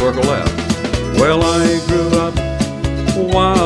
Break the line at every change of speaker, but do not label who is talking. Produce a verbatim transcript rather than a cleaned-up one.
work a left. Well, I grew up wild